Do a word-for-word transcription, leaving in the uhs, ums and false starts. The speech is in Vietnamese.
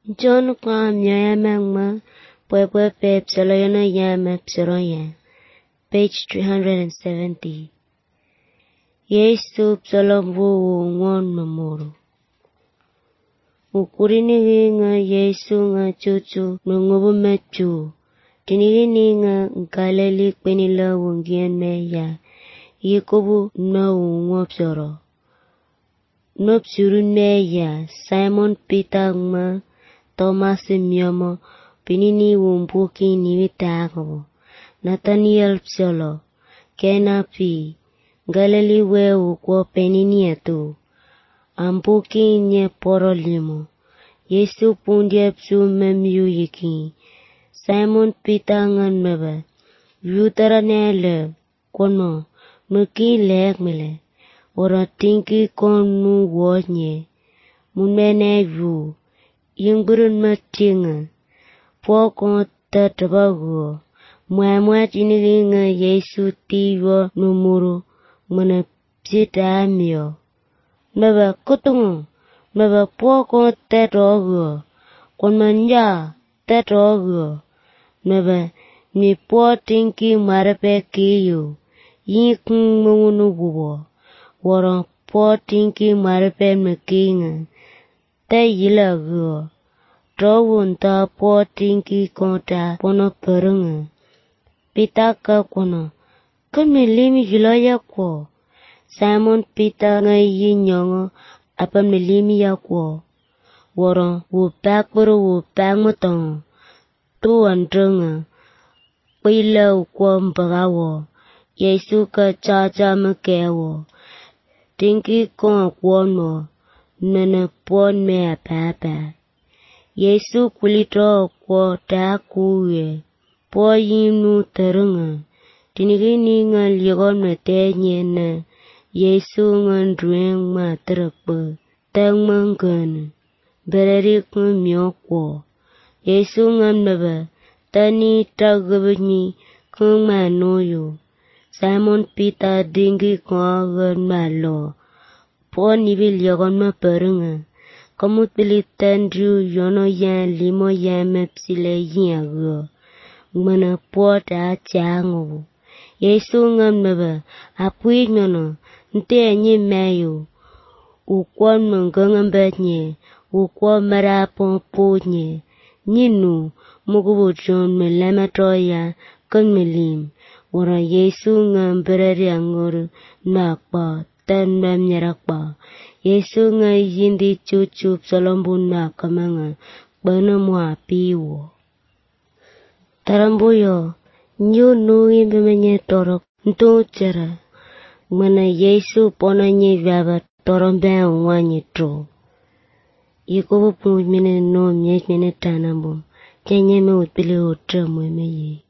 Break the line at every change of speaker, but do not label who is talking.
John kwa mnyaya mangma, pwepwe pep saloyana ya mep seroya. Page three seventy. Yesu psalombu ngon mamuru. Ukurini nga Yesu nga chuchu nungubu mechu. Tinigini nga nkaleli kwenila wungien meya. Yikubu na ungop soro. Nop surun meya Simon Peter nga Thomas Myomo pinini wumbuki niwitako. Nathaniel psolo. Kena pi. Galili wewu kwa penini etu. Ambuki nye poro limo. Yesu pundia psu memyu yiki. Simon Peter ngan meba. Yutara nele. Kono. Nuki lek mile. Ora tinki konu wonye. Munmene yu. Yungburun matinga. Po kon tatabago. Mwa mwa tinigi nga Yesu tiwa numuru. Mwana psita amyo. Meba kutungu. Meba po kon tatabago. Kon manja tatabago. Meba mi po tinki marape kiyo. Yikung mungunu gubo. Wara po tinki marape mekinga. Te yila go. Trawun ta po tinki konta pono perunga. Pitaka kono. Kami limi gilaya ko. Simon Peter ngayi nyongo. Apa milimi ya ko. Wara wupak buru wupak mutong. Tuan drunga. Pila ukwa mpagawo. Yesu ka chacha mkewo. Tinki kon kwon mo. Nana pon mea papa. Yesu kulito kwa takuye. Po yinu terunga. Tinigini nga ligon metenye na. Yesu nga ndrueng ma terakpa. Tang mangana. Berari kwa myokwo. Yesu nga meba. Tani tagabimi kwa manoyo. Simon Peter dingi kwa gan malo. Po nibi ligon ma perunga. Kamut pili tandru yono yan limo yan mepsile yin ago. Mana po ta chango. Yesu ngam naba. Apui nyono. Nte nye mayo. Ukwan mangangam nye. Ukwan marapon po nye. Nyinu. Mugubu chon me lamatoya. Kan melim. Wara Yesu ngam berari angor. Nakpa. Tan mam nyarakpa. Yesu nga yindi chuchup salombu na kamanga. Bana mua piwo. Tarambuyo. Nyu nui bimenye torok. Nto chara. Mana Yesu pona nye vaba torombe wanyi tro. Yikobo punj mene no myech mene tanambum. Kenya me utpili utra mwe meye.